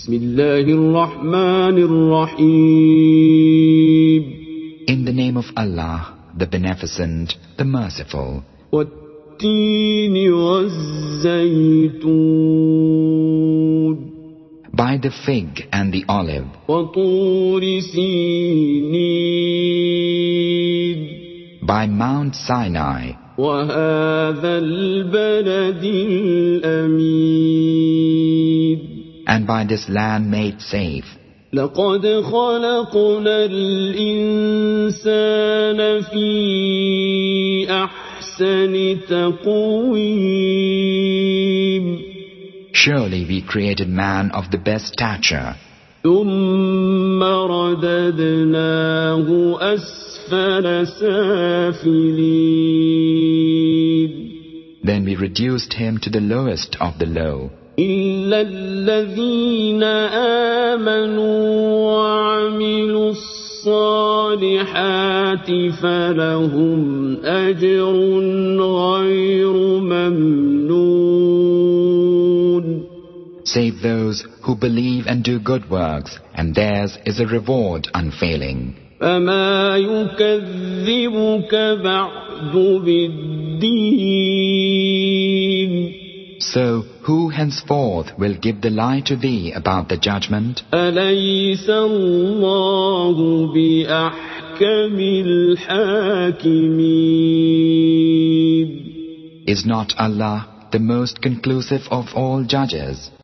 بسم الله الرحمن الرحيم. In the name of Allah, the Beneficent, the Merciful. والتين والزيتون. By the fig and the olive. وطور سينين. By Mount Sinai. وهذا البلد الأمين. And by this land made safe. لقد خلقنا الإنسان في أحسن تقويم. Surely we created man of the best stature. ثم رددناه أسفل سافلين. Then we reduced him to the lowest of the low. إلا الذين آمنوا وعملوا الصالحات فلهم أجر غير ممنون. Save those who believe and do good works, and theirs is a reward unfailing. فما يكذبك بعد بالدين. So who henceforth will give the lie to thee about the judgment? أليس الله بأحكم الحاكمين. Is not Allah the most conclusive of all judges?